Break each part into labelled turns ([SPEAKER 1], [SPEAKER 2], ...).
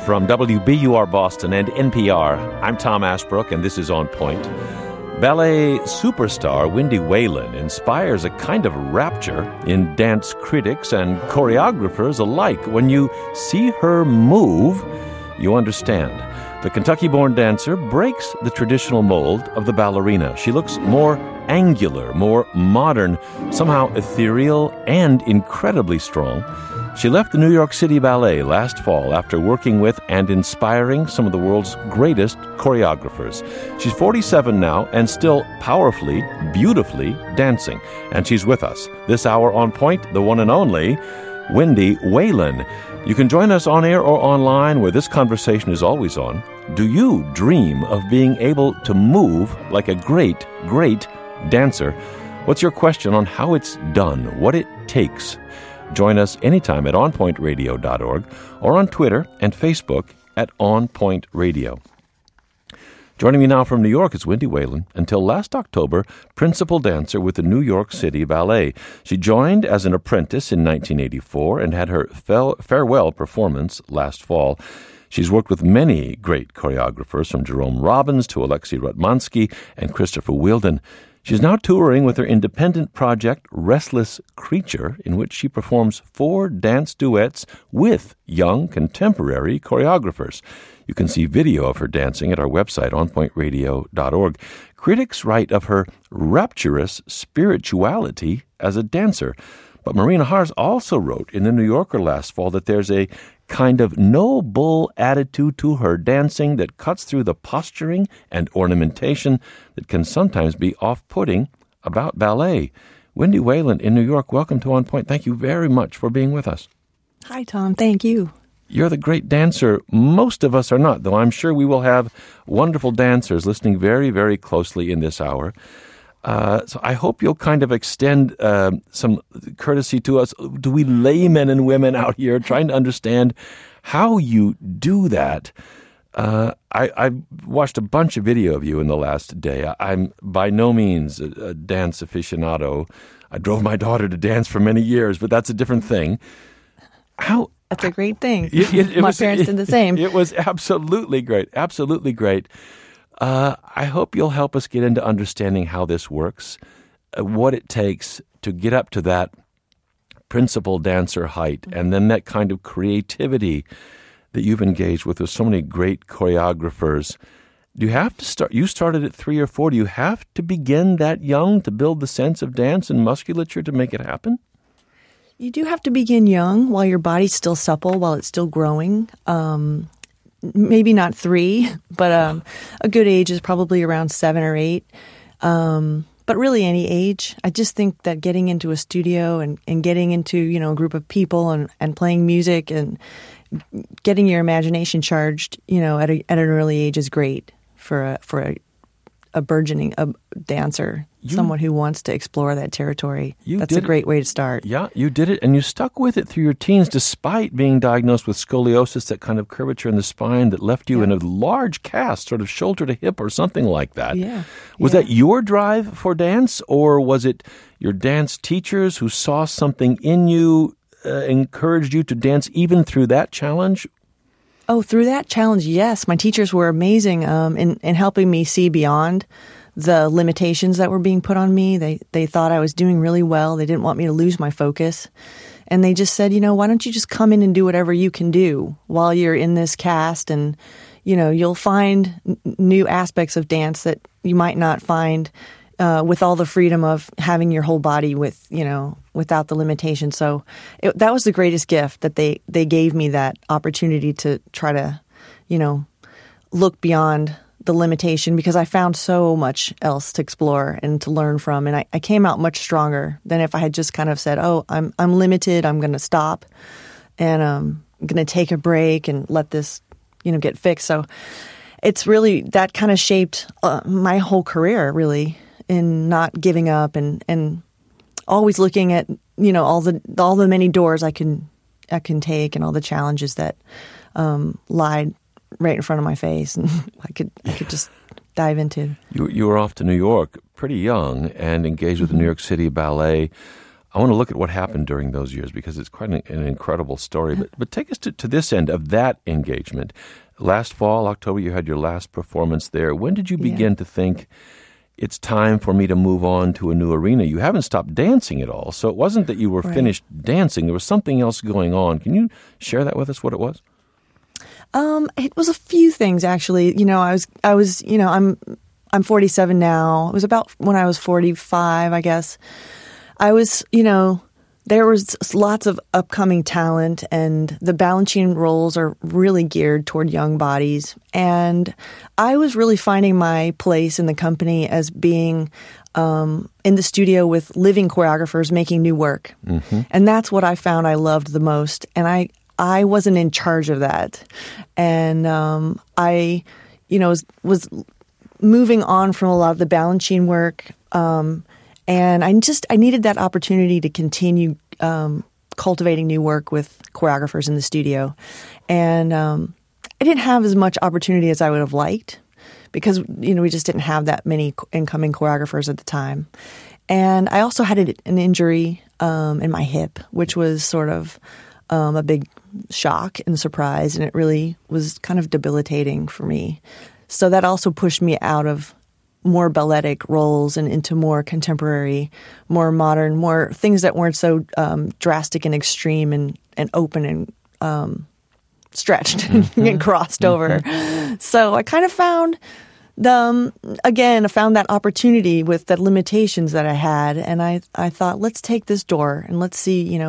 [SPEAKER 1] From WBUR Boston and NPR, I'm Tom Ashbrook, and this is On Point. Ballet superstar Wendy Whalen inspires a kind of rapture in dance critics and choreographers alike. When you see her move, you understand. The Kentucky-born dancer breaks the traditional mold of the ballerina. She looks more angular, more modern, somehow ethereal, and incredibly strong. She left the New York City Ballet last fall after working with and inspiring some of the world's greatest choreographers. She's 47 now and still powerfully, beautifully dancing. And she's with us this hour on Point, the one and only Wendy Whalen. You can join us on air or online where this conversation is always on. Do you dream of being able to move like a great, great dancer? What's your question on how it's done, what it takes? Join us anytime at onpointradio.org or on Twitter and Facebook at onpointradio. Joining me now from New York is Wendy Whalen, until last October, principal dancer with the New York City Ballet. She joined as an apprentice in 1984 and had her farewell performance last fall. She's worked with many great choreographers, from Jerome Robbins to Alexei Ratmansky and Christopher Wheeldon. She's now touring with her independent project, Restless Creature, in which she performs 4 dance duets with young contemporary choreographers. You can see video of her dancing at our website, onpointradio.org. Critics write of her rapturous spirituality as a dancer. But Marina Hars also wrote in The New Yorker last fall that there's a kind of no-bull attitude to her dancing that cuts through the posturing and ornamentation that can sometimes be off-putting about ballet. Wendy Whalen in New York, welcome to On Point. Thank you very much for being with us.
[SPEAKER 2] Hi, Tom. Thank you.
[SPEAKER 1] You're the great dancer. Most of us are not, though I'm sure we will have wonderful dancers listening very, very closely in this hour. So I hope you'll kind of extend some courtesy to us, to we laymen and women out here trying to understand how you do that. I've watched a bunch of video of you in the last day. I'm by no means a dance aficionado. I drove my daughter to dance for many years, but that's a different thing.
[SPEAKER 2] That's a great thing.
[SPEAKER 1] My
[SPEAKER 2] parents did the same.
[SPEAKER 1] It was absolutely great. Absolutely great. I hope you'll help us get into understanding how this works, what it takes to get up to that principal dancer height, and then that kind of creativity that you've engaged with so many great choreographers. Do you have to start? You started at 3 or 4. Do you have to begin that young to build the sense of dance and musculature to make it happen?
[SPEAKER 2] You do have to begin young while your body's still supple, while it's still growing. Maybe not 3, but a good age is probably around 7 or 8. But really any age. I just think that getting into a studio and getting into, a group of people and playing music and getting your imagination charged, at an early age is great for a burgeoning dancer, someone who wants to explore that territory. That's a great way to start.
[SPEAKER 1] Yeah, you did it, and you stuck with it through your teens despite being diagnosed with scoliosis, that kind of curvature in the spine that left you in a large cast, sort of shoulder to hip or something like that.
[SPEAKER 2] Yeah.
[SPEAKER 1] Was that your drive for dance, or was it your dance teachers who saw something in you, encouraged you to dance even through that challenge?
[SPEAKER 2] Oh, through that challenge, yes. My teachers were amazing in helping me see beyond the limitations that were being put on me. They thought I was doing really well. They didn't want me to lose my focus. And they just said, why don't you just come in and do whatever you can do while you're in this cast, and, you'll find new aspects of dance that you might not find with all the freedom of having your whole body without the limitations. So that was the greatest gift, that they gave me that opportunity to try to, look beyond the limitation, because I found so much else to explore and to learn from. And I came out much stronger than if I had just kind of said, oh, I'm limited, I'm going to stop, and I'm going to take a break and let this, get fixed. So it's really, that kind of shaped my whole career, really, in not giving up and always looking at, all the many doors I can take, and all the challenges that lied right in front of my face, and I could just dive into.
[SPEAKER 1] You were off to New York pretty young and engaged with the New York City Ballet. I want to look at what happened during those years because it's quite an incredible story. But take us to this end of that engagement. Last fall, October, you had your last performance there. When did you begin to think, it's time for me to move on to a new arena? You haven't stopped dancing at all, so it wasn't that you were finished dancing. There was something else going on. Can you share that with us, what it was?
[SPEAKER 2] It was a few things, actually. I was, I'm 47 now. It was about when I was 45, I guess. I was, there was lots of upcoming talent, and the Balanchine roles are really geared toward young bodies. And I was really finding my place in the company as being in the studio with living choreographers making new work. Mm-hmm. And that's what I found I loved the most. And I wasn't in charge of that. And I, was moving on from a lot of the Balanchine work. And I needed that opportunity to continue cultivating new work with choreographers in the studio. And I didn't have as much opportunity as I would have liked because, we just didn't have that many incoming choreographers at the time. And I also had an injury in my hip, which was sort of a big shock and surprise, and it really was kind of debilitating for me. So that also pushed me out of more balletic roles and into more contemporary, more modern, more things that weren't so drastic and extreme and open and stretched and crossed over. So I kind of found found that opportunity with the limitations that I had, and I thought, let's take this door and let's see,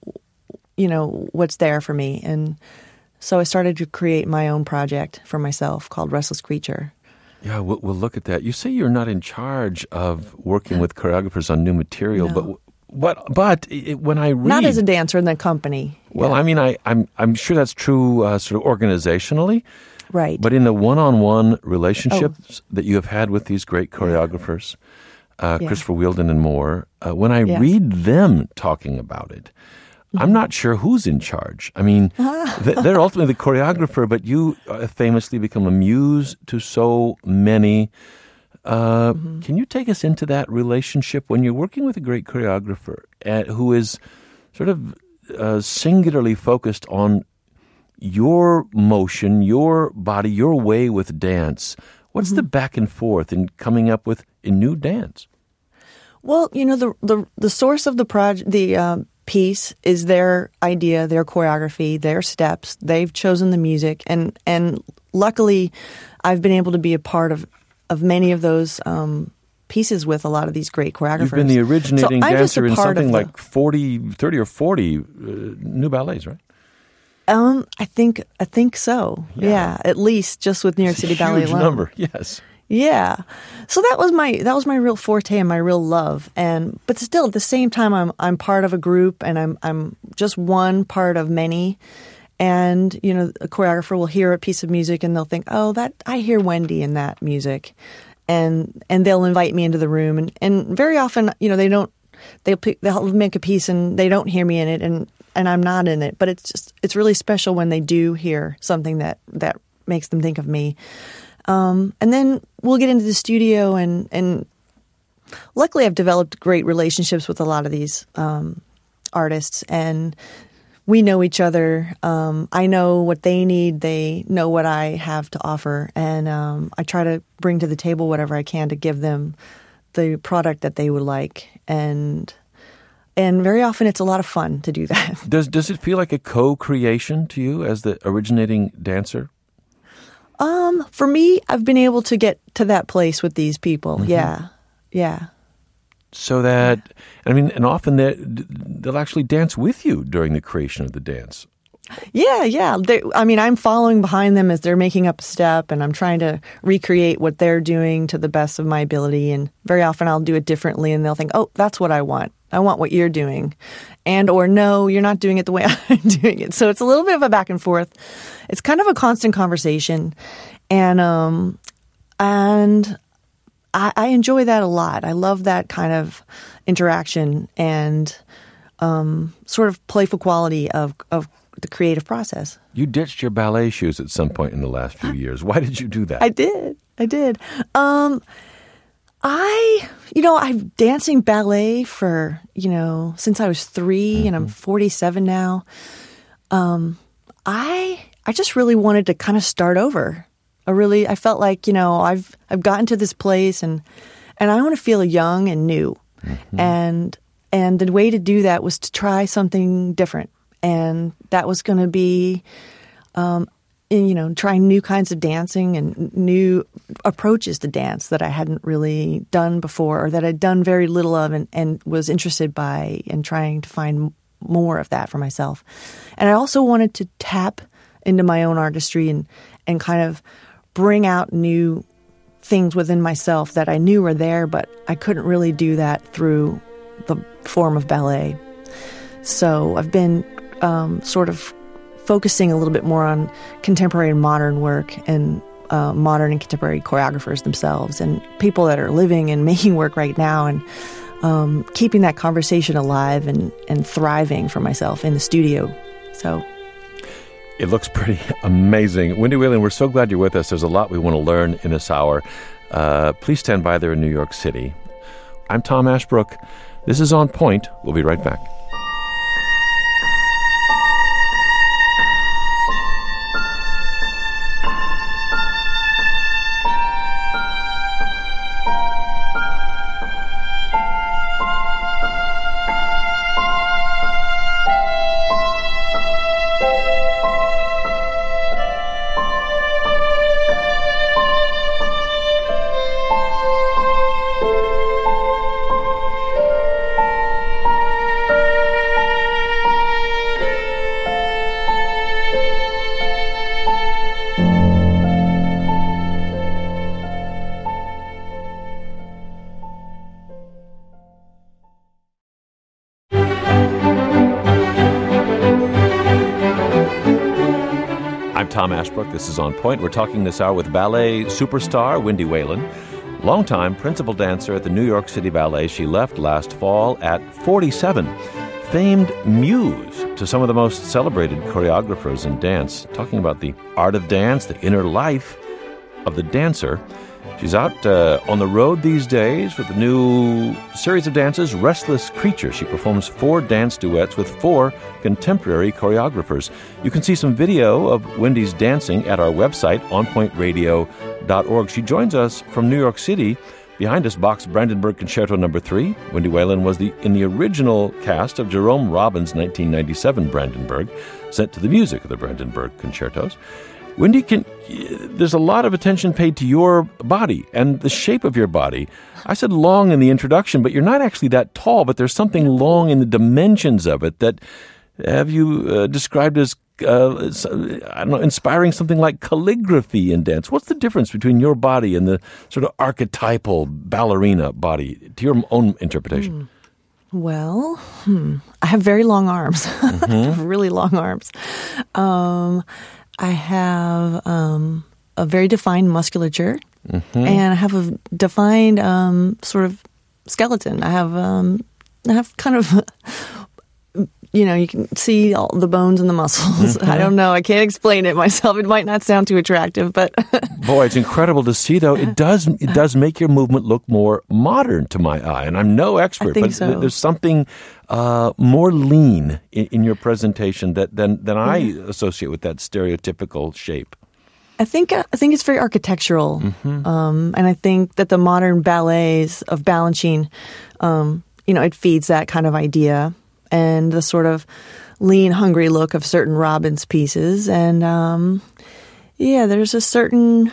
[SPEAKER 2] what's there for me. And so I started to create my own project for myself called Restless Creature.
[SPEAKER 1] Yeah, we'll look at that. You say you're not in charge of working with choreographers on new material,
[SPEAKER 2] No.
[SPEAKER 1] but when I read,
[SPEAKER 2] not as a dancer in the company.
[SPEAKER 1] Well,
[SPEAKER 2] Yeah.
[SPEAKER 1] I mean, I'm sure that's true, sort of organizationally,
[SPEAKER 2] Right.
[SPEAKER 1] but in the one-on-one relationships that you have had with these great choreographers, Christopher Wheeldon and more, when I read them talking about it, I'm not sure who's in charge. I mean, they're ultimately the choreographer, but you famously become a muse to so many. Can you take us into that relationship when you're working with a great choreographer who is sort of singularly focused on your motion, your body, your way with dance? What's the back and forth in coming up with a new dance?
[SPEAKER 2] Well, the source of the project, the piece is their idea, their choreography, their steps. They've chosen the music, and luckily, I've been able to be a part of many of those pieces with a lot of these great choreographers.
[SPEAKER 1] You've been the originating dancer in something like 30 or 40 new ballets, right?
[SPEAKER 2] I think so. Yeah, at least just with New York City Ballet alone.
[SPEAKER 1] Huge number, yes.
[SPEAKER 2] Yeah. So that was my real forte and my real love. But still at the same time I'm part of a group, and I'm just one part of many. And, a choreographer will hear a piece of music and they'll think, "Oh, that I hear Wendy in that music." And they'll invite me into the room, and very often, they'll make a piece and they don't hear me in it, and I'm not in it, but it's really special when they do hear something that makes them think of me. And then we'll get into the studio, and luckily I've developed great relationships with a lot of these artists, and we know each other. I know what they need. They know what I have to offer, and I try to bring to the table whatever I can to give them the product that they would like. And very often it's a lot of fun to do that.
[SPEAKER 1] Does it feel like a co-creation to you as the originating dancer?
[SPEAKER 2] For me, I've been able to get to that place with these people. Mm-hmm. Yeah.
[SPEAKER 1] So that, and often they'll actually dance with you during the creation of the dance.
[SPEAKER 2] Yeah. I'm following behind them as they're making up a step, and I'm trying to recreate what they're doing to the best of my ability. And very often I'll do it differently, and they'll think, "Oh, that's what I want. I want what you're doing." Or, "No, you're not doing it the way I'm doing it." So it's a little bit of a back and forth. It's kind of a constant conversation. And I enjoy that a lot. I love that kind of interaction and sort of playful quality of the creative process.
[SPEAKER 1] You ditched your ballet shoes at some point in the last few years. Why did you do that?
[SPEAKER 2] I did. I've dancing ballet for, since I was 3 and I'm 47 now. I just really wanted to kind of start over. I felt like, I've gotten to this place and I want to feel young and new. And the way to do that was to try something different. And that was going to be, trying new kinds of dancing and new approaches to dance that I hadn't really done before, or that I'd done very little of and was interested by, and trying to find more of that for myself. And I also wanted to tap into my own artistry and kind of bring out new things within myself that I knew were there, but I couldn't really do that through the form of ballet. So I've been sort of focusing a little bit more on contemporary and modern work, and modern and contemporary choreographers themselves, and people that are living and making work right now, and keeping that conversation alive and thriving for myself in the studio. So
[SPEAKER 1] it looks pretty amazing. Wendy Whalen, we're so glad you're with us. There's a lot we want to learn in this hour. Please stand by there in New York City. I'm Tom Ashbrook. This is On Point. We'll be right back. Tom Ashbrook. This is On Point. We're talking this hour with ballet superstar Wendy Whalen, longtime principal dancer at the New York City Ballet. She left last fall at 47. Famed muse to some of the most celebrated choreographers in dance, talking about the art of dance, the inner life of the dancer. She's out on the road these days with the new series of dances, Restless Creature. She performs 4 dance duets with 4 contemporary choreographers. You can see some video of Wendy's dancing at our website, onpointradio.org. She joins us from New York City. Behind us, Bach's Brandenburg Concerto No. 3. Wendy Whalen was in the original cast of Jerome Robbins' 1997 Brandenburg, sent to the music of the Brandenburg Concertos. Wendy, there's a lot of attention paid to your body and the shape of your body. I said long in the introduction, but you're not actually that tall, but there's something long in the dimensions of it that have you described as, inspiring something like calligraphy in dance. What's the difference between your body and the sort of archetypal ballerina body, to your own interpretation?
[SPEAKER 2] Well, I have very long arms. I have really long arms. I have a very defined musculature, and I have a defined sort of skeleton. I have kind of, you can see all the bones and the muscles. I don't know. I can't explain it myself. It might not sound too attractive, but
[SPEAKER 1] boy, it's incredible to see. Though it does make your movement look more modern to my eye. And I'm no expert,
[SPEAKER 2] I think
[SPEAKER 1] but
[SPEAKER 2] so.
[SPEAKER 1] There's something more lean in your presentation than I associate with that stereotypical shape.
[SPEAKER 2] I think it's very architectural, and I think that the modern ballets of Balanchine, it feeds that kind of idea and the sort of lean, hungry look of certain Robbins pieces, and there's a certain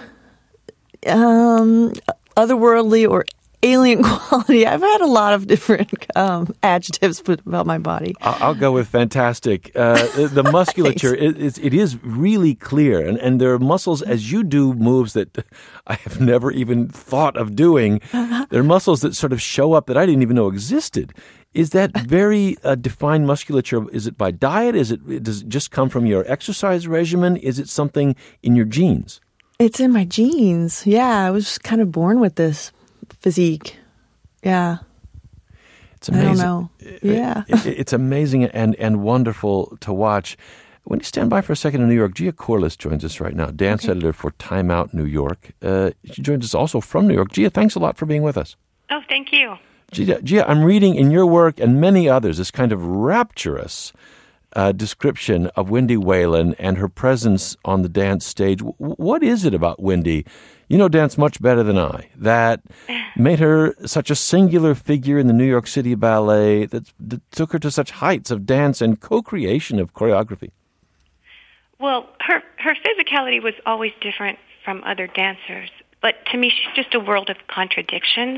[SPEAKER 2] otherworldly or alien quality. I've had a lot of different adjectives put about my body.
[SPEAKER 1] I'll go with fantastic. The musculature, it is really clear. And there are muscles, as you do moves that I have never even thought of doing. There are muscles that sort of show up that I didn't even know existed. Is that very defined musculature, is it by diet? Does it just come from your exercise regimen? Is it something in your genes?
[SPEAKER 2] It's in my genes. Yeah, I was kind of born with this physique. Yeah.
[SPEAKER 1] It's amazing.
[SPEAKER 2] I don't know. Yeah.
[SPEAKER 1] It's amazing and wonderful to watch. When you stand by for a second in New York, Gia Corliss joins us right now, dance editor for Time Out New York. She joins us also from New York. Gia, thanks a lot for being with us.
[SPEAKER 3] Oh, thank you.
[SPEAKER 1] Gia, I'm reading in your work and many others this kind of rapturous description of Wendy Whalen and her presence on the dance stage. What is it about Wendy? You know dance much better than I. That made her such a singular figure in the New York City Ballet that took her to such heights of dance and co-creation of choreography.
[SPEAKER 3] Well, her physicality was always different from other dancers, but to me, she's just a world of contradictions.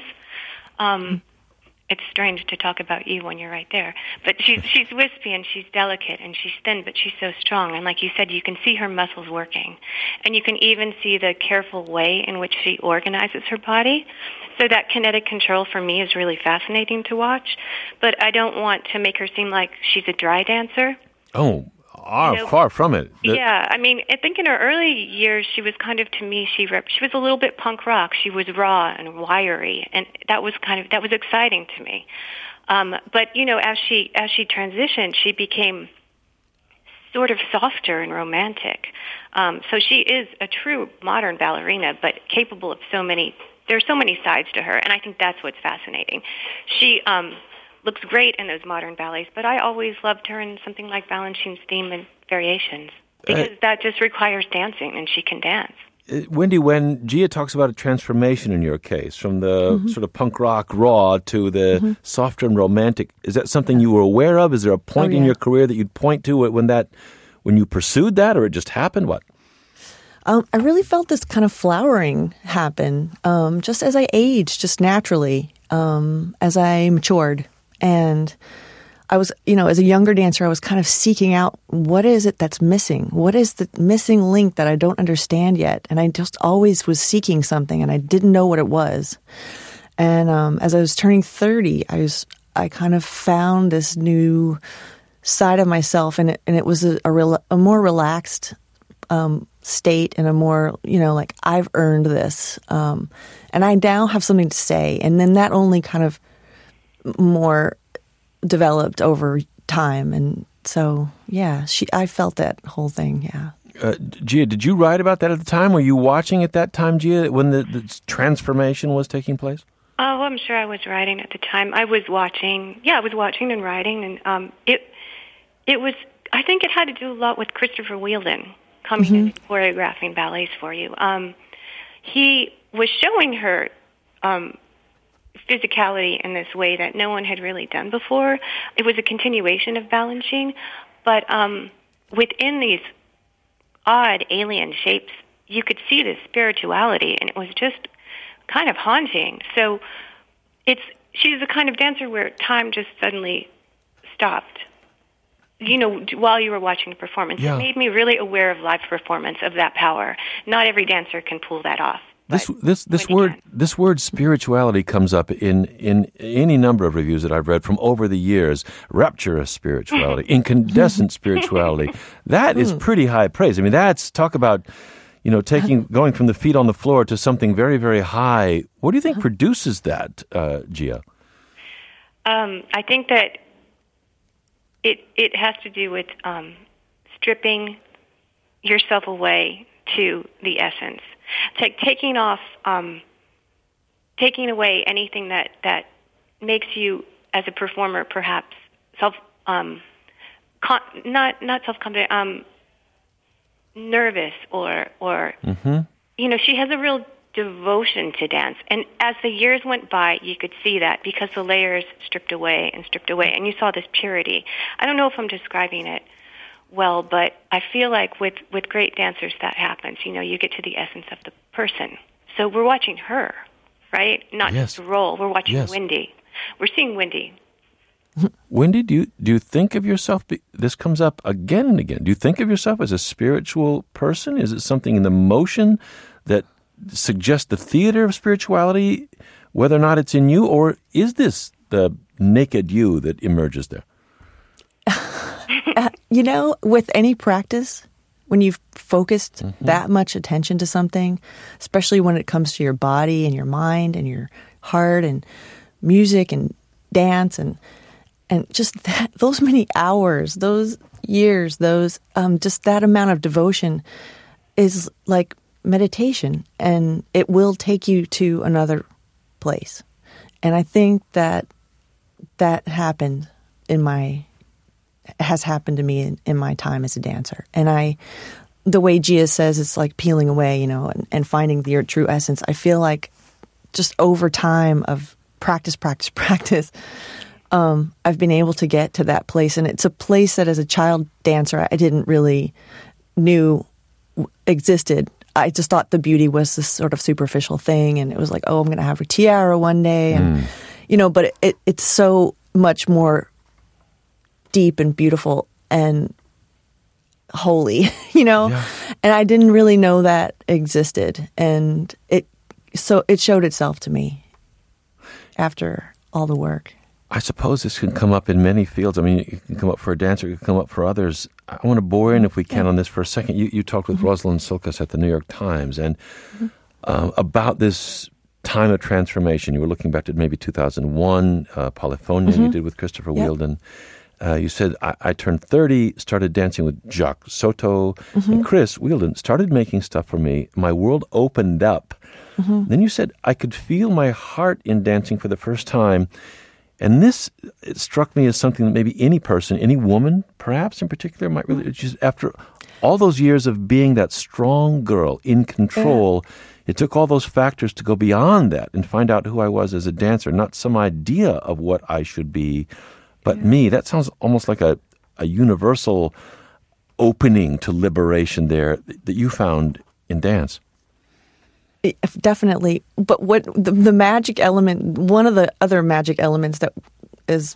[SPEAKER 3] It's strange to talk about you when you're right there, but she's wispy and she's delicate and she's thin, but she's so strong. And like you said, you can see her muscles working, and you can even see the careful way in which she organizes her body. So that kinetic control for me is really fascinating to watch. But I don't want to make her seem like she's a dry dancer.
[SPEAKER 1] Oh, far from it.
[SPEAKER 3] Yeah, I mean, I think in her early years, she was kind of, to me, she was a little bit punk rock. She was raw and wiry, and that was exciting to me. But you know, as she transitioned, she became sort of softer and romantic. So she is a true modern ballerina, but capable of there's so many sides to her, and I think that's what's fascinating. She looks great in those modern ballets, but I always loved her in something like Balanchine's Theme and Variations, because that just requires dancing, and she can dance.
[SPEAKER 1] Wendy, when Gia talks about a transformation in your case, from the sort of punk rock raw to the softer and romantic, is that something you were aware of? Is there a point in your career that you'd point to when you pursued that, or it just happened? What?
[SPEAKER 2] I really felt this kind of flowering happen just as I aged, just naturally, as I matured. And I was, as a younger dancer, I was kind of seeking out, what is it that's missing? What is the missing link that I don't understand yet? And I just always was seeking something, and I didn't know what it was. And as I was turning 30, I kind of found this new side of myself, and it was a more relaxed state, and a more, like, I've earned this. And I now have something to say. And then that only kind of more developed over time. And so, yeah, I felt that whole thing, yeah.
[SPEAKER 1] Gia, did you write about that at the time? Were you watching at that time, Gia, when the transformation was taking place?
[SPEAKER 3] Oh, I'm sure I was writing at the time. I was watching. Yeah, I was watching and writing. And it was, I think it had to do a lot with Christopher Wheeldon coming in and choreographing ballets for you. He was showing her physicality in this way that no one had really done before. It was a continuation of Balanchine, but within these odd alien shapes, you could see this spirituality, and it was just kind of haunting. So she's the kind of dancer where time just suddenly stopped. While you were watching the performance, It made me really aware of live performance, of that power. Not every dancer can pull that off. This word spirituality comes up in any number of reviews that I've read from over the years. Rapturous spirituality, incandescent spirituality. That is pretty high praise. I mean, talk about, going from the feet on the floor to something very, very high. What do you think produces that, Gia? I think that it has to do with stripping yourself away to the essence. Taking away anything that makes you as a performer perhaps not self-confident, nervous or she has a real devotion to dance. And as the years went by, you could see that because the layers stripped away, and you saw this purity. I don't know if I'm describing it well, but I feel like with great dancers that happens. You get to the essence of the person. So we're watching her, right? Not just a role. We're watching Wendy. We're seeing Wendy.
[SPEAKER 1] Wendy, do you think of yourself, this comes up again and again, do you think of yourself as a spiritual person? Is it something in the motion that suggests the theater of spirituality, whether or not it's in you, or is this the naked you that emerges there?
[SPEAKER 2] With any practice, when you've focused that much attention to something, especially when it comes to your body and your mind and your heart and music and dance and just those many hours, years, those just that amount of devotion is like meditation, and it will take you to another place. And I think that happened has happened to me in my time as a dancer. And the way Gia says, it's like peeling away, and finding your true essence. I feel like just over time of practice, I've been able to get to that place. And it's a place that as a child dancer, I didn't really knew existed. I just thought the beauty was this sort of superficial thing. And it was like, oh, I'm going to have a tiara one day. And, but it's so much more deep and beautiful and holy, Yeah. And I didn't really know that existed. And it showed itself to me after all the work.
[SPEAKER 1] I suppose this can come up in many fields. I mean, it can come up for a dancer, it can come up for others. I want to bore in, if we can, on this for a second. You talked with Rosalind Silkus at the New York Times and about this time of transformation. You were looking back to maybe 2001, Polyphonia you did with Christopher Wheeldon. You said, I turned 30, started dancing with Jacques Soto, and Chris Wheeldon started making stuff for me. My world opened up. Then you said, I could feel my heart in dancing for the first time. And it struck me as something that maybe any person, any woman perhaps in particular, might really, just after all those years of being that strong girl in control, it took all those factors to go beyond that and find out who I was as a dancer, not some idea of what I should be, but me. That sounds almost like a universal opening to liberation there that you found in dance.
[SPEAKER 2] Definitely. But what the magic element, one of the other magic elements that is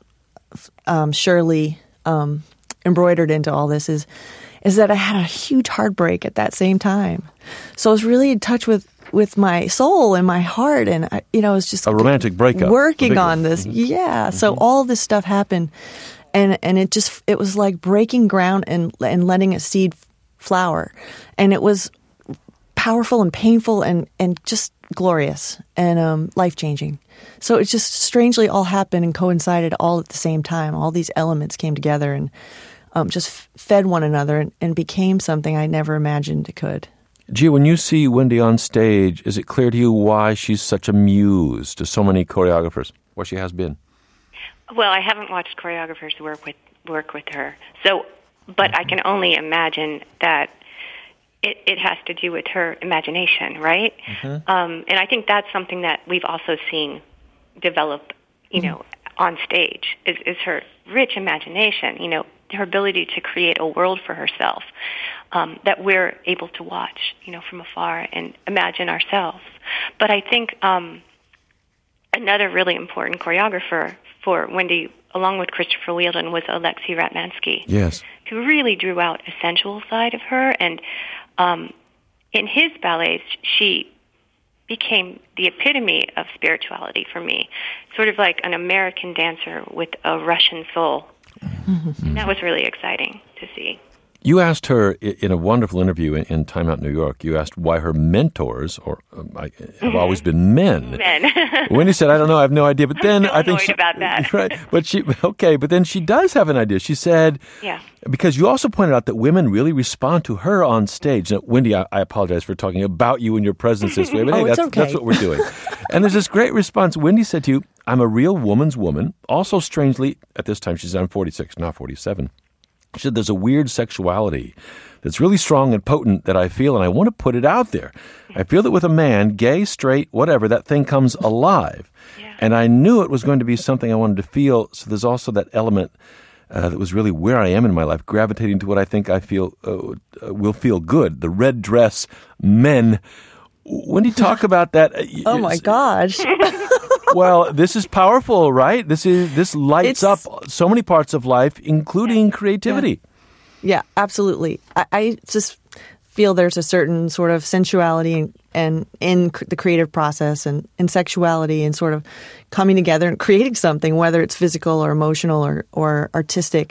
[SPEAKER 2] surely embroidered into all this is that I had a huge heartbreak at that same time. So I was really in touch with my soul and my heart, and I was just
[SPEAKER 1] a romantic breakup,
[SPEAKER 2] working on this. Yeah. So all this stuff happened, and it was like breaking ground and letting a seed flower, and it was powerful and painful and just glorious and life-changing. So it just strangely all happened and coincided all at the same time. All these elements came together and just fed one another and became something I never imagined it could.
[SPEAKER 1] Gia, when you see Wendy on stage, is it clear to you why she's such a muse to so many choreographers, what she has been?
[SPEAKER 3] Well, I haven't watched choreographers work with her. But I can only imagine that it has to do with her imagination, right? And I think that's something that we've also seen develop, on stage, is her rich imagination, her ability to create a world for herself that we're able to watch, from afar and imagine ourselves. But I think another really important choreographer for Wendy, along with Christopher Wheeldon, was Alexei Ratmansky.
[SPEAKER 1] Yes.
[SPEAKER 3] Who really drew out a sensual side of her. And in his ballets, she became the epitome of spirituality for me, sort of like an American dancer with a Russian soul. And that was really exciting to see.
[SPEAKER 1] You asked her in a wonderful interview in Time Out New York, you asked why her mentors have always been men. Wendy said, I don't know, I have no idea. But then I think
[SPEAKER 3] about that.
[SPEAKER 1] Right. But then she does have an idea. She said, because you also pointed out that women really respond to her on stage. Now, Wendy, I apologize for talking about you and your presence this way, but hey, that's what we're doing. And there's this great response. Wendy said to you, I'm a real woman's woman. Also, strangely, at this time, she's on 46, not 47. She said, there's a weird sexuality that's really strong and potent that I feel, and I want to put it out there. I feel that with a man, gay, straight, whatever, that thing comes alive. And I knew it was going to be something I wanted to feel, so there's also that element that was really where I am in my life, gravitating to what I think I feel will feel good, the red dress men. When do you talk about that?
[SPEAKER 2] Oh, my gosh.
[SPEAKER 1] Well, this is powerful, right? This lights up so many parts of life, including creativity.
[SPEAKER 2] Yeah, absolutely. I just feel there's a certain sort of sensuality and in the creative process and in sexuality and sort of coming together and creating something, whether it's physical or emotional or artistic.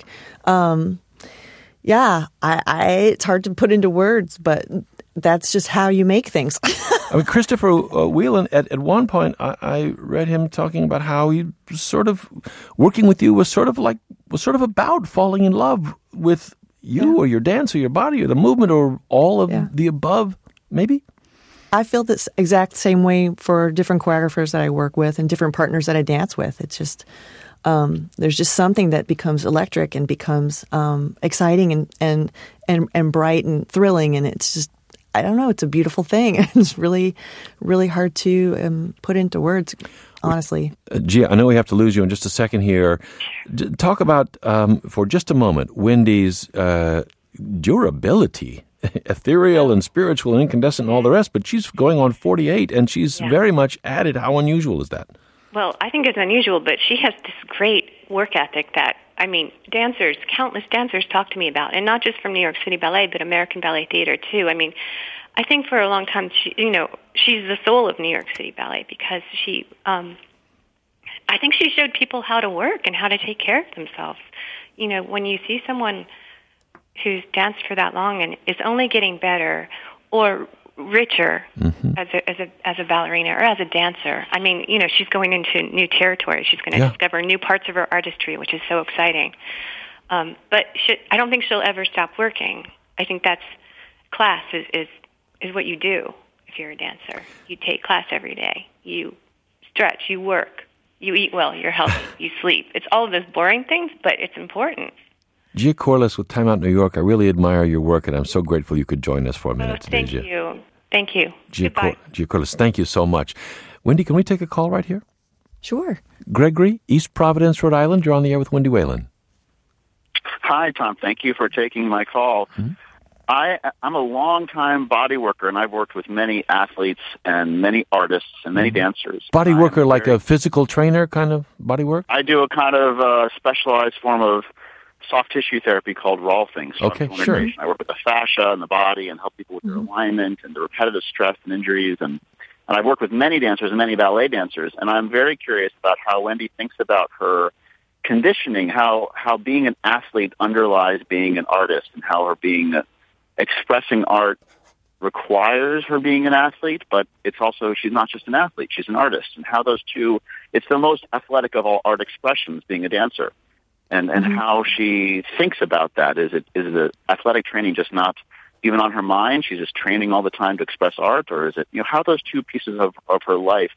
[SPEAKER 2] It's hard to put into words, but that's just how you make things.
[SPEAKER 1] I mean, Christopher Wheeldon, at one point, I read him talking about how he sort of working with you was sort of about falling in love with you or your dance or your body or the movement or all of the above, maybe?
[SPEAKER 2] I feel this exact same way for different choreographers that I work with and different partners that I dance with. It's just, there's just something that becomes electric and becomes exciting and bright and thrilling. And it's just, I don't know, it's a beautiful thing. It's really, really hard to put into words, honestly.
[SPEAKER 1] Gia, I know we have to lose you in just a second here. Talk about, for just a moment, Wendy's durability, ethereal and spiritual and incandescent and all the rest, but she's going on 48, and she's very much at it. How unusual is that?
[SPEAKER 3] Well, I think it's unusual, but she has this great work ethic that, I mean, countless dancers talk to me about, and not just from New York City Ballet, but American Ballet Theater, too. I mean, I think for a long time, she's the soul of New York City Ballet because she, I think she showed people how to work and how to take care of themselves. You know, when you see someone who's danced for that long and is only getting better or richer as a ballerina or as a dancer. I mean, you know, she's going into new territory. She's going to discover new parts of her artistry, which is so exciting. But I don't think she'll ever stop working. I think that's class is what you do if you're a dancer. You take class every day. You stretch. You work. You eat well. You're healthy. You sleep. It's all of those boring things, but it's important.
[SPEAKER 1] Gia Corliss with Time Out New York. I really admire your work, and I'm so grateful you could join us for a minute today, Gia.
[SPEAKER 3] Thank you.
[SPEAKER 1] Gia Corliss, thank you so much. Wendy, can we take a call right here?
[SPEAKER 2] Sure.
[SPEAKER 1] Gregory, East Providence, Rhode Island. You're on the air with Wendy Whalen.
[SPEAKER 4] Hi, Tom. Thank you for taking my call. Mm-hmm. I'm a long-time body worker, and I've worked with many athletes and many artists and many dancers.
[SPEAKER 1] Body worker, like a physical trainer kind of body work?
[SPEAKER 4] I do a kind of specialized form of soft tissue therapy called rolfing.
[SPEAKER 1] Okay, sure.
[SPEAKER 4] I work with the fascia and the body and help people with their alignment and the repetitive stress and injuries. And I've worked with many dancers and many ballet dancers. And I'm very curious about how Wendy thinks about her conditioning, how being an athlete underlies being an artist, and how her being expressing art requires her being an athlete, but it's also, she's not just an athlete, she's an artist. And how those two, it's the most athletic of all art expressions, being a dancer. And how she thinks about that. Is the athletic training just not even on her mind? She's just training all the time to express art, or is it, you know, how those two pieces of her life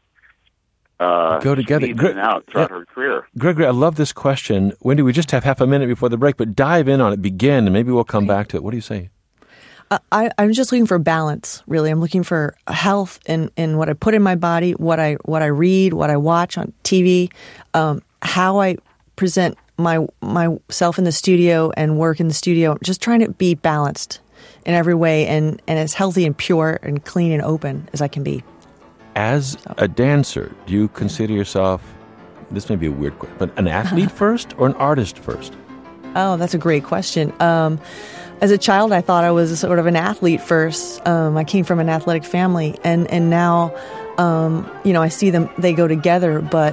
[SPEAKER 1] go together
[SPEAKER 4] out throughout her career?
[SPEAKER 1] Gregory, I love this question. Wendy, we just have half a minute before the break, but dive in on it, begin, and maybe we'll come back to it. What do you say?
[SPEAKER 2] I'm just looking for balance, really. I'm looking for health in what I put in my body, what I read, what I watch on TV, how I present myself in the studio and work in the studio, just trying to be balanced in every way and as healthy and pure and clean and open as I can be.
[SPEAKER 1] As a dancer, do you consider yourself, this may be a weird question, but an athlete first or an artist first?
[SPEAKER 2] Oh, that's a great question. As a child, I thought I was sort of an athlete first. I came from an athletic family, and now, I see them, they go together, but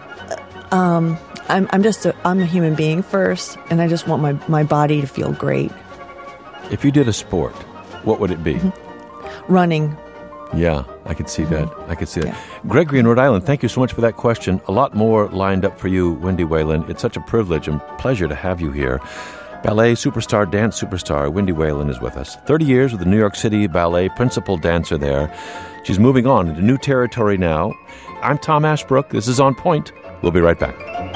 [SPEAKER 2] I'm a human being first, and I just want my body to feel great.
[SPEAKER 1] If you did a sport, what would it be?
[SPEAKER 2] Running.
[SPEAKER 1] Yeah, I could see that. Yeah. Gregory in Rhode Island, thank you so much for that question. A lot more lined up for you, Wendy Whalen. It's such a privilege and pleasure to have you here. Ballet superstar, dance superstar, Wendy Whalen is with us. 30 years with the New York City Ballet, principal dancer there. She's moving on into new territory now. I'm Tom Ashbrook. This is On Point. We'll be right back.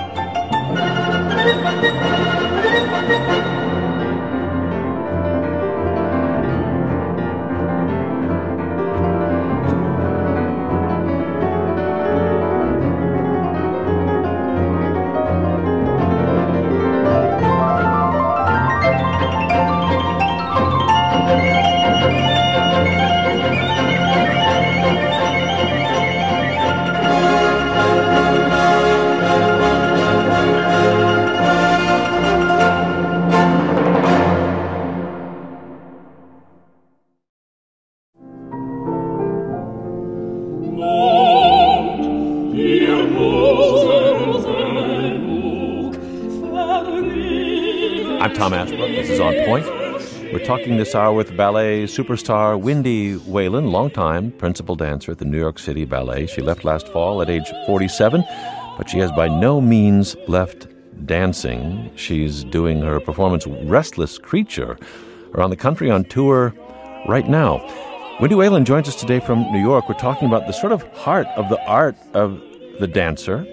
[SPEAKER 1] I'm Tom Ashbrook. This is On Point. We're talking this hour with ballet superstar Wendy Whalen, longtime principal dancer at the New York City Ballet. She left last fall at age 47, but she has by no means left dancing. She's doing her performance Restless Creature around the country on tour right now. Wendy Whalen joins us today from New York. We're talking about the sort of heart of the art of the dancer.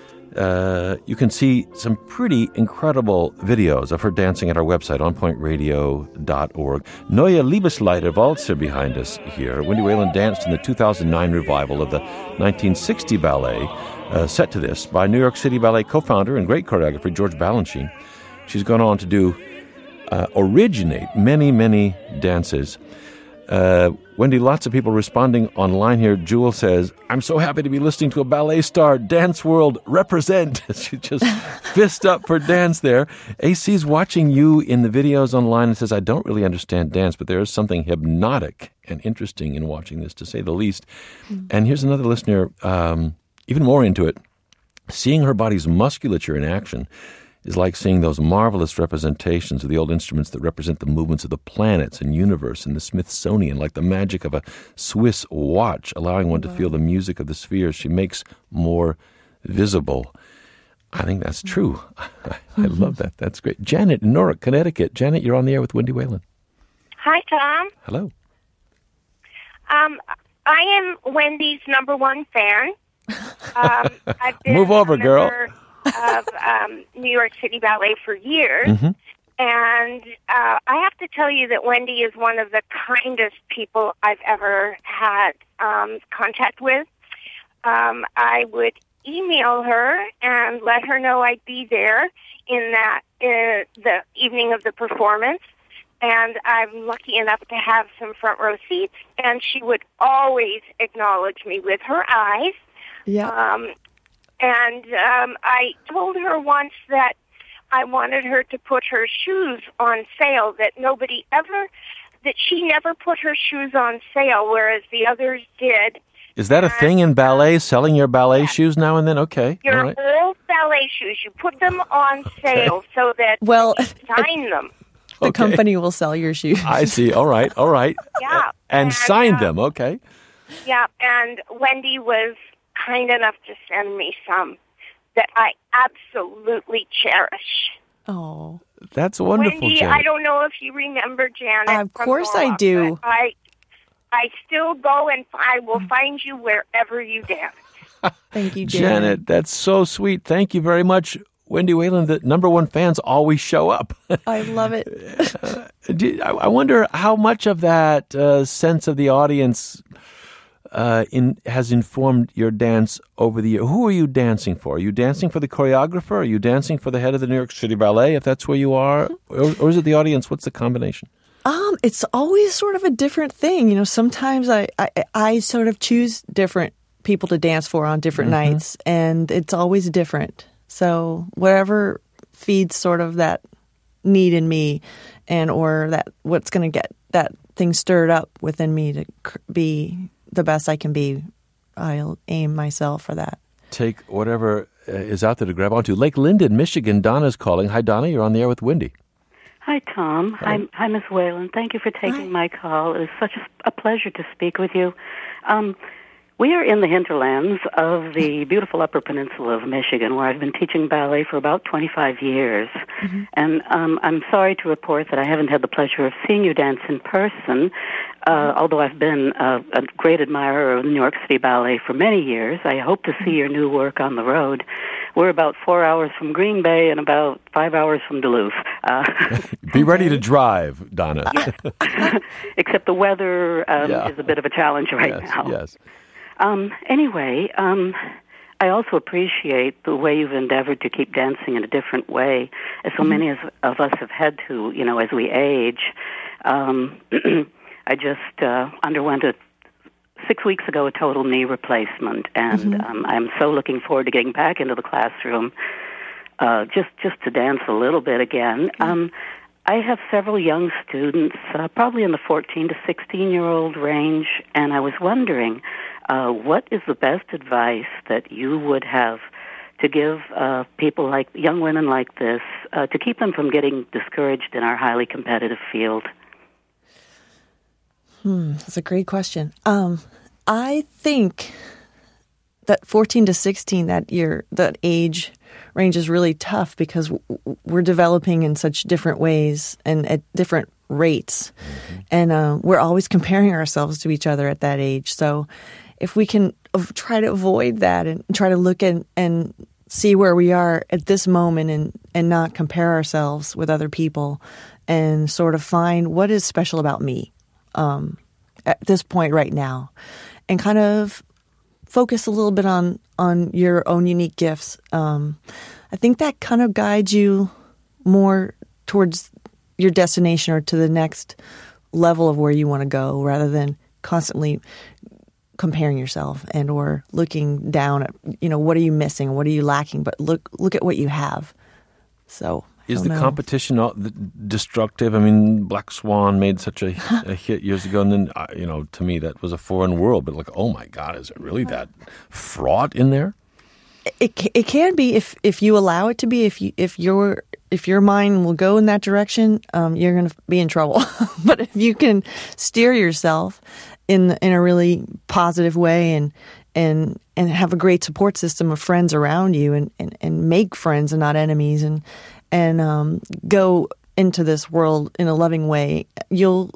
[SPEAKER 1] You can see some pretty incredible videos of her dancing at our website, onpointradio.org. Neue Liebeslieder Walzer behind us here. Wendy Whalen danced in the 2009 revival of the 1960 ballet, set to this by New York City Ballet co-founder and great choreographer George Balanchine. She's gone on to originate many, many dances. Wendy, lots of people responding online here. Jewel says, I'm so happy to be listening to a ballet star. Dance world, represent. She just fist up for dance there. AC's watching you in the videos online and says, I don't really understand dance, but there is something hypnotic and interesting in watching this, to say the least. And here's another listener, even more into it. Seeing her body's musculature in action is like seeing those marvelous representations of the old instruments that represent the movements of the planets and universe in the Smithsonian, like the magic of a Swiss watch, allowing one to feel the music of the spheres she makes more visible. I think that's true. I love that. That's great. Janet in Newark, Connecticut. Janet, you're on the air with Wendy Whalen.
[SPEAKER 5] Hi, Tom.
[SPEAKER 1] Hello.
[SPEAKER 5] I am Wendy's number one fan. I've been
[SPEAKER 1] Move over, girl.
[SPEAKER 5] Of New York City Ballet for years, and I have to tell you that Wendy is one of the kindest people I've ever had contact with. I would email her and let her know I'd be there in the evening of the performance, and I'm lucky enough to have some front row seats, and she would always acknowledge me with her eyes.
[SPEAKER 2] Yeah.
[SPEAKER 5] And I told her once that I wanted her to put her shoes on sale, that she never put her shoes on sale, whereas the others did.
[SPEAKER 1] Is that a thing in ballet, selling your ballet shoes now and then? Okay.
[SPEAKER 5] Your
[SPEAKER 1] all right.
[SPEAKER 5] old ballet shoes, you put them on sale so that you sign them.
[SPEAKER 2] The company will sell your shoes.
[SPEAKER 1] I see. All right.
[SPEAKER 5] Yeah.
[SPEAKER 1] And sign them. Okay.
[SPEAKER 5] Yeah, and Wendy was kind enough to send me some that I absolutely cherish.
[SPEAKER 2] Oh,
[SPEAKER 1] that's wonderful,
[SPEAKER 5] Wendy,
[SPEAKER 1] Janet.
[SPEAKER 5] I don't know if you remember Janet.
[SPEAKER 2] Of course I do.
[SPEAKER 5] I still go and I will find you wherever you dance.
[SPEAKER 2] Thank you, Janet.
[SPEAKER 1] Janet, that's so sweet. Thank you very much. Wendy Whalen, the number one fans always show up.
[SPEAKER 2] I love it.
[SPEAKER 1] I wonder how much of that sense of the audience has informed your dance over the year. Who are you dancing for? Are you dancing for the choreographer? Are you dancing for the head of the New York City Ballet, if that's where you are? Or is it the audience? What's the combination?
[SPEAKER 2] It's always sort of a different thing. You know, sometimes I sort of choose different people to dance for on different nights, and it's always different. So whatever feeds sort of that need in me, and or that what's going to get that thing stirred up within me to be the best I can be, I'll aim myself for that.
[SPEAKER 1] Take whatever is out there to grab onto. Lake Linden, Michigan. Donna's calling. Hi, Donna. You're on the air with Wendy.
[SPEAKER 6] Hi, Tom. Hi, Ms. Whalen. Thank you for taking my call. It was such a pleasure to speak with you. We are in the hinterlands of the beautiful Upper Peninsula of Michigan, where I've been teaching ballet for about 25 years. And I'm sorry to report that I haven't had the pleasure of seeing you dance in person, although I've been a great admirer of the New York City Ballet for many years. I hope to see your new work on the road. We're about 4 hours from Green Bay and about 5 hours from Duluth.
[SPEAKER 1] Be ready to drive, Donna.
[SPEAKER 6] Except the weather is a bit of a challenge right now.
[SPEAKER 1] Yes.
[SPEAKER 6] Anyway, I also appreciate the way you've endeavored to keep dancing in a different way, as so many of us have had to, as we age. I just underwent 6 weeks ago a total knee replacement, and I'm so looking forward to getting back into the classroom just to dance a little bit again. I have several young students, probably in the 14 to 16-year-old range, and I was wondering, what is the best advice that you would have to give people like young women like this to keep them from getting discouraged in our highly competitive field?
[SPEAKER 2] That's a great question. I think that 14 to 16, that age range is really tough because we're developing in such different ways and at different rates. And we're always comparing ourselves to each other at that age. So if we can try to avoid that and try to look and see where we are at this moment and not compare ourselves with other people and sort of find what is special about me at this point right now, and kind of focus a little bit on your own unique gifts. I think that kind of guides you more towards your destination or to the next level of where you want to go, rather than constantly comparing yourself and or looking down at, what are you missing, what are you lacking, but look at what you have. So
[SPEAKER 1] is the competition destructive? I mean, Black Swan made such a hit years ago, and then to me that was a foreign world. But oh my God, is it really that fraught in there?
[SPEAKER 2] It can be if you allow it to be. If your mind will go in that direction, you're going to be in trouble. But if you can steer yourself in a really positive way and have a great support system of friends around you and make friends and not enemies and go into this world in a loving way, you'll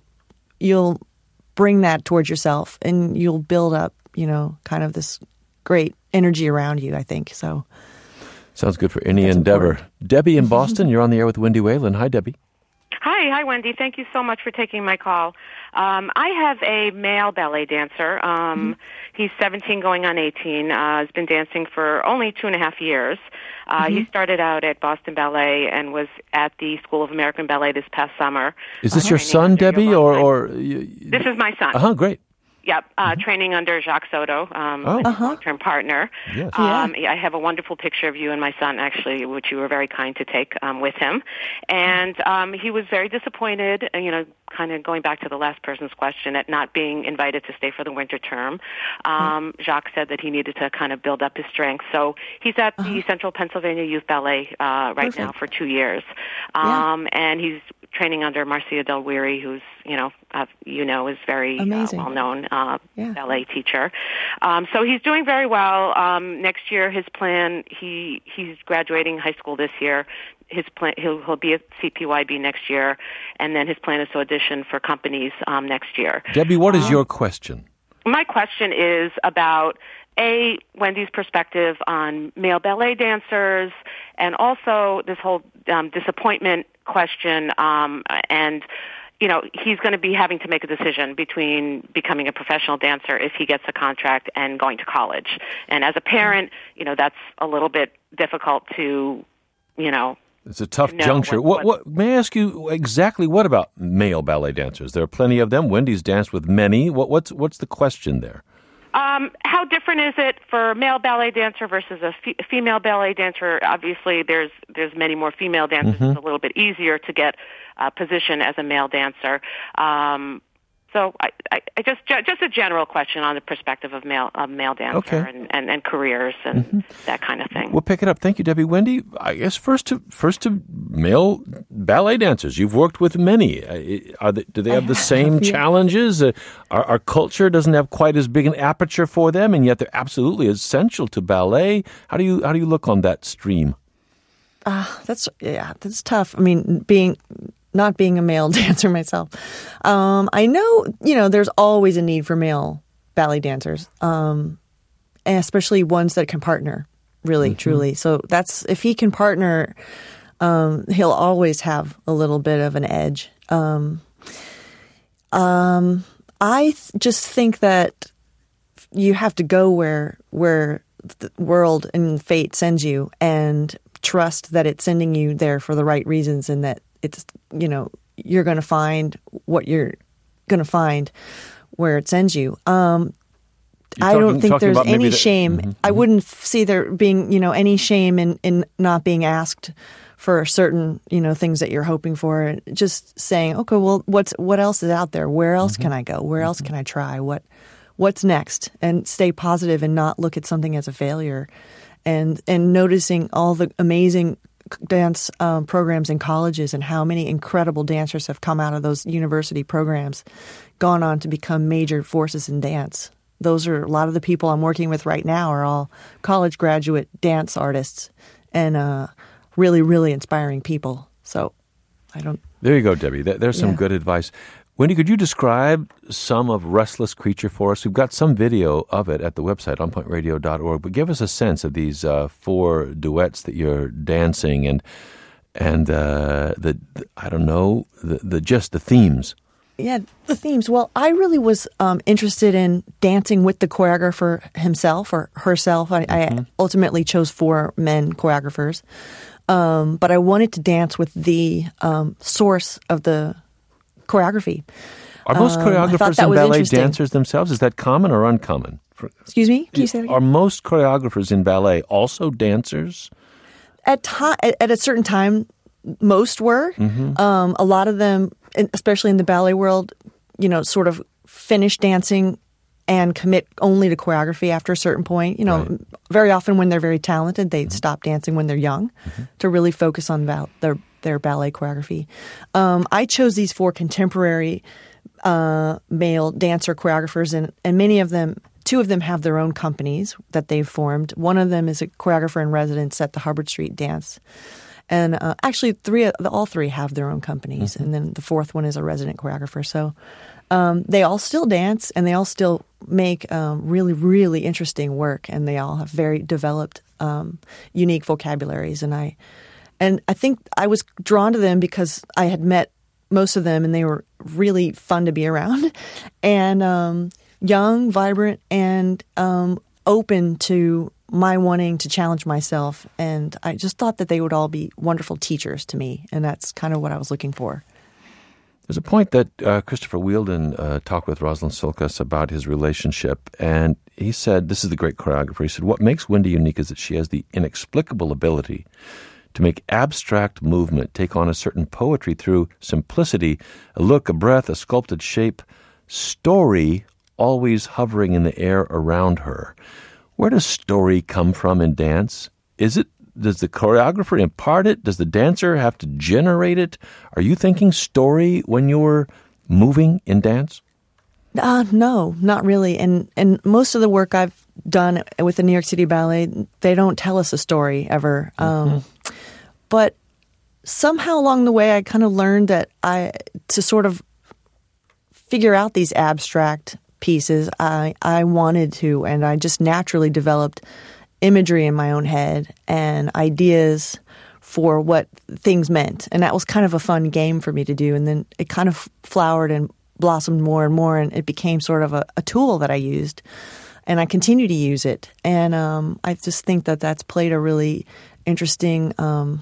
[SPEAKER 2] bring that towards yourself and you'll build up, kind of this great energy around you, I think. So
[SPEAKER 1] sounds good for any endeavor. Important. Debbie in Boston, you're on the air with Wendy Whalen. Hi, Debbie.
[SPEAKER 7] Hi, Wendy. Thank you so much for taking my call. I have a male ballet dancer. He's 17 going on 18. Has been dancing for only 2.5 years. He started out at Boston Ballet and was at the School of American Ballet this past summer.
[SPEAKER 1] Is this your son, Debbie, or
[SPEAKER 7] This is my son.
[SPEAKER 1] Great.
[SPEAKER 7] Yep, training under Jacques Soto, long-term partner.
[SPEAKER 1] Yes.
[SPEAKER 7] I have a wonderful picture of you and my son, actually, which you were very kind to take with him. And he was very disappointed, kind of going back to the last person's question, at not being invited to stay for the winter term. Jacques said that he needed to kind of build up his strength. So he's at the Central Pennsylvania Youth Ballet right now for 2 years. And he's training under Marcia Del Weary, who's, is very well-known ballet teacher. So he's doing very well. Next year, his plan, he's graduating high school this year. His plan, he'll be at CPYB next year, and then his plan is to audition for companies next year.
[SPEAKER 1] Debbie, what is your question?
[SPEAKER 7] My question is about Wendy's perspective on male ballet dancers, and also this whole disappointment question, and he's going to be having to make a decision between becoming a professional dancer if he gets a contract and going to college. And as a parent, that's a little bit difficult to,
[SPEAKER 1] It's a tough juncture. What may I ask you exactly? What about male ballet dancers? There are plenty of them. Wendy's danced with many. What's the question there?
[SPEAKER 7] How different is it for a male ballet dancer versus a female ballet dancer? Obviously, there's many more female dancers. It's a little bit easier to get a position as a male dancer. So I just a general question on the perspective of male dancer and careers and that kind of thing.
[SPEAKER 1] We'll pick it up. Thank you, Debbie. Wendy, I guess first to male ballet dancers. You've worked with many. Do they have the same challenges? Our culture doesn't have quite as big an aperture for them, and yet they're absolutely essential to ballet. How do you look on that stream?
[SPEAKER 2] That's tough. I mean, not being a male dancer myself, I know, there's always a need for male ballet dancers, and especially ones that can partner, really, truly. So if he can partner, he'll always have a little bit of an edge. I just think that you have to go where the world and fate sends you, and trust that it's sending you there for the right reasons, and that it's, you're going to find what you're going to find where it sends you. I don't think there's any shame. I wouldn't see there being, any shame in not being asked for certain, things that you're hoping for. Just saying, okay, well, what else is out there? Where else can I go? Where else can I try? What's next? And stay positive and not look at something as a failure. And noticing all the amazing dance programs in colleges and how many incredible dancers have come out of those university programs, gone on to become major forces in dance. Those are a lot of the people I'm working with right now are all college graduate dance artists, and really, really inspiring people. So
[SPEAKER 1] There you go, Debbie. There's some good advice. Wendy, could you describe some of Restless Creature for us? We've got some video of it at the website, onpointradio.org, but give us a sense of these 4 duets that you're dancing and the themes.
[SPEAKER 2] Yeah, the themes. Well, I really was interested in dancing with the choreographer himself or herself. I ultimately chose 4 men choreographers, but I wanted to dance with the source of the choreography.
[SPEAKER 1] Are most choreogrophers and ballet dancers themselves? Is that common or uncommon?
[SPEAKER 2] Excuse me? Can you say that again?
[SPEAKER 1] Are most choreographers in ballet also dancers?
[SPEAKER 2] At a certain time, most were. A lot of them, especially in the ballet world, sort of finish dancing and commit only to choreography after a certain point. Very often when they're very talented, they stop dancing when they're young to really focus on their ballet choreography. I chose these 4 contemporary male dancer choreographers, and many of them, 2 of them have their own companies that they've formed. One of them is a choreographer in residence at the Hubbard Street Dance. And actually, all 3 have their own companies, and then the 4th one is a resident choreographer. So they all still dance, and they all still make really, really interesting work, and they all have very developed, unique vocabularies. And I think I was drawn to them because I had met most of them, and they were really fun to be around, and young, vibrant, and open to my wanting to challenge myself. And I just thought that they would all be wonderful teachers to me, and that's kind of what I was looking for.
[SPEAKER 1] There's a point that Christopher Wheeldon talked with Rosalind Silkas about his relationship, and he said, this is the great choreographer, he said, what makes Wendy unique is that she has the inexplicable ability to make abstract movement take on a certain poetry through simplicity, a look, a breath, a sculpted shape, story always hovering in the air around her. Where does story come from in dance? Does the choreographer impart it? Does the dancer have to generate it? Are you thinking story when you're moving in dance?
[SPEAKER 2] No, not really. And most of the work I've done with the New York City Ballet, they don't tell us a story ever. But somehow along the way, I kind of learned that to sort of figure out these abstract pieces, I wanted to, and I just naturally developed imagery in my own head and ideas for what things meant. And that was kind of a fun game for me to do. And then it kind of flowered and blossomed more and more, and it became sort of a tool that I used. And I continue to use it. And I just think that that's played a really interesting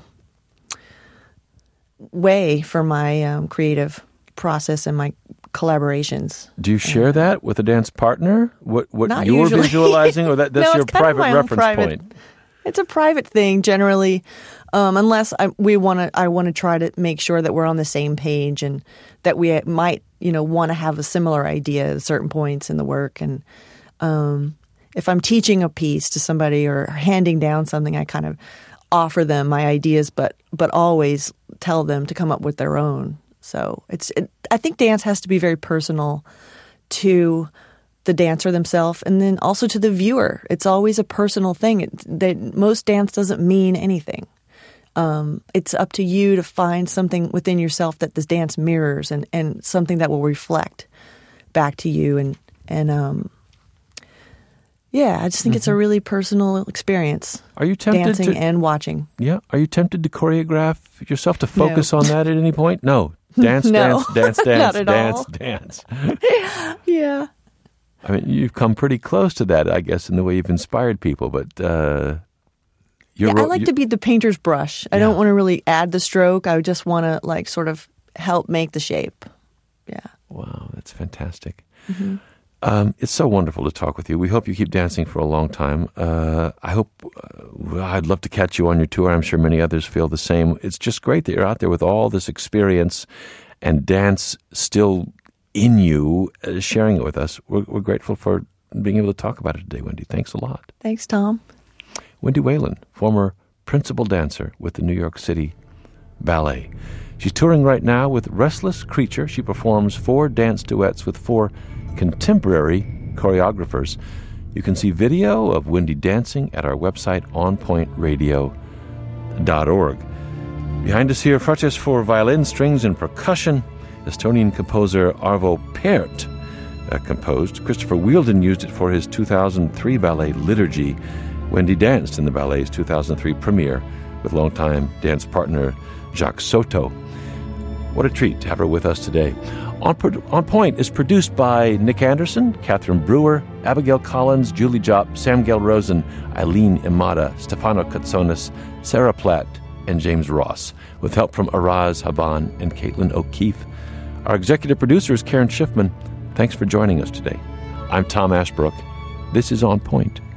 [SPEAKER 2] way for my creative process and my collaborations.
[SPEAKER 1] Do you share that with a dance partner? What
[SPEAKER 2] Not
[SPEAKER 1] you're
[SPEAKER 2] usually.
[SPEAKER 1] Visualizing, or that's
[SPEAKER 2] No,
[SPEAKER 1] your private reference point?
[SPEAKER 2] It's a private thing generally, unless I want to try to make sure that we're on the same page and that we might want to have a similar idea at certain points in the work. And if I'm teaching a piece to somebody or handing down something, I kind of offer them my ideas, but always tell them to come up with their own. So I think dance has to be very personal to the dancer themselves, and then also to the viewer. It's always a personal thing. Most dance doesn't mean anything. It's up to you to find something within yourself that this dance mirrors, and something that will reflect back to you. And I just think it's a really personal experience.
[SPEAKER 1] Are you tempted
[SPEAKER 2] dancing and watching?
[SPEAKER 1] Yeah. Are you tempted to choreograph yourself, to focus on that at any point? No. Dance,
[SPEAKER 2] No.
[SPEAKER 1] dance,
[SPEAKER 2] Not at
[SPEAKER 1] dance,
[SPEAKER 2] all.
[SPEAKER 1] dance.
[SPEAKER 2] Yeah.
[SPEAKER 1] I mean, you've come pretty close to that, I guess, in the way you've inspired people. But
[SPEAKER 2] I like to be the painter's brush. I don't want to really add the stroke. I just want to sort of help make the shape. Yeah.
[SPEAKER 1] Wow, that's fantastic. Mm-hmm. It's so wonderful to talk with you. We hope you keep dancing for a long time. I'd love to catch you on your tour. I'm sure many others feel the same. It's just great that you're out there with all this experience and dance still in you, sharing it with us. We're grateful for being able to talk about it today, Wendy. Thanks a lot.
[SPEAKER 2] Thanks, Tom.
[SPEAKER 1] Wendy Whalen, former principal dancer with the New York City Ballet. She's touring right now with Restless Creature. She performs 4 dance duets with 4 contemporary choreographers. You can see video of Wendy dancing at our website, onpointradio.org. Behind us here, Frates for violin, strings, and percussion, Estonian composer Arvo Pärt composed. Christopher Wheeldon used it for his 2003 ballet Liturgy. Wendy danced in the ballet's 2003 premiere with longtime dance partner Jacques Soto. What a treat to have her with us today. On Point is produced by Nick Anderson, Catherine Brewer, Abigail Collins, Julie Jopp, Sam Gail Rosen, Eileen Imada, Stefano Katsonis, Sarah Platt, and James Ross, with help from Araz Haban and Caitlin O'Keefe. Our executive producer is Karen Schiffman. Thanks for joining us today. I'm Tom Ashbrook. This is On Point.